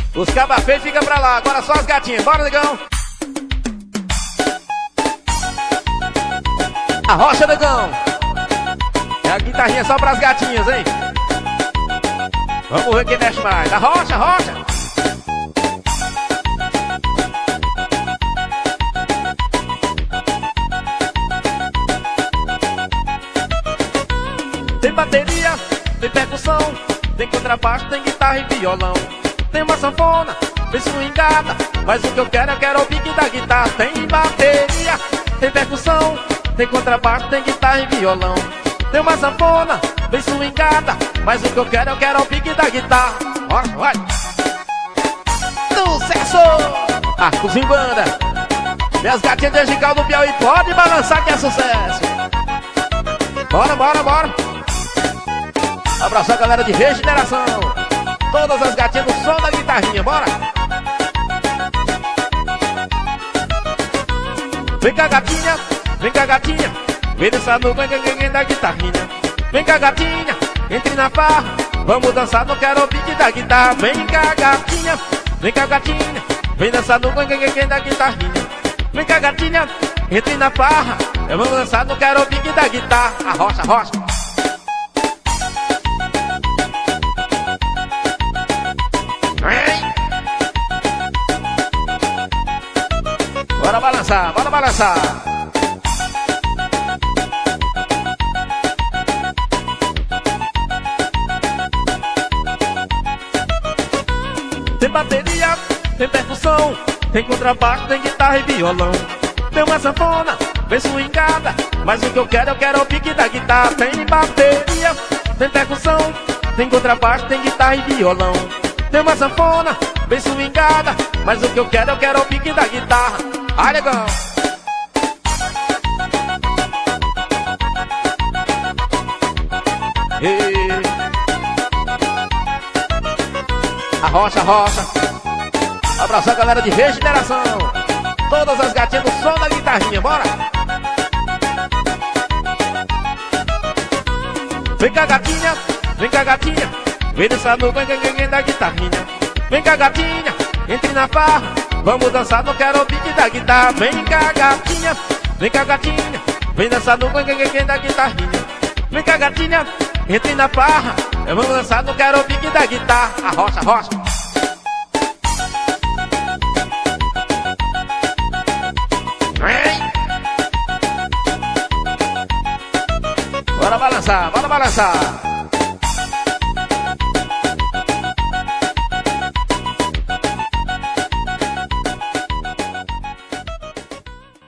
Os cabas feios ficam pra lá, agora só as gatinhas, bora, negão. A rocha, negão. É a guitarrinha só pras gatinhas, hein? Vamos ver quem mexe mais. A rocha, rocha. Tem bateria, tem percussão, tem contrabaixo, tem guitarra e violão. Tem uma sanfona, tem swingada, mas o que eu quero o pique da guitarra. Tem bateria, tem percussão, tem contrabaixo, tem guitarra e violão. Tem uma sanfona, bem swingada, mas o que eu quero o pique da guitarra. Bora, vai! Sucesso! Arcos em banda. E as gatinhas de Angical do Piauí, pode balançar que é sucesso. Bora, bora, bora. Abraçar a galera de Regeneração. Todas as gatinhas no som da guitarrinha, bora! Vem cá, gatinha, vem cá, gatinha. Vem dançar no gangue da guitarrinha. Vem cá, gatinha, entre na farra. Vamos dançar no pique da guitarra. Vem cá, gatinha, vem cá, gatinha. Vem dançar no gangue da guitarrinha. Vem cá, gatinha, entre na farra. Vamos dançar no pique da guitarra. A rocha, rocha. Bora balançar, bora balançar. Tem bateria, tem percussão, tem contrabaixo, tem guitarra e violão. Tem uma sanfona, bem swingada, mas o que eu quero o pique da guitarra. Tem bateria, tem percussão, tem contrabaixo, tem guitarra e violão. Tem uma sanfona, bem swingada, mas o que eu quero o pique da guitarra. Ah, legal! E... A rocha, rocha. Abraçar a galera de Regeneração. Todas as gatinhas do som da guitarrinha, bora! Vem cá, gatinha, vem cá, gatinha. Vem dançar no gangue da guitarrinha. Vem cá, gatinha, entre na farra. Vamos dançar no pique da guitarra. Vem cá, gatinha, vem cá, gatinha. Vem dançar no gangue da guitarrinha. Vem cá, gatinha, entre na farra. Vamos dançar no pique da guitarra. A rocha, rocha. Bora balançar, bora balançar.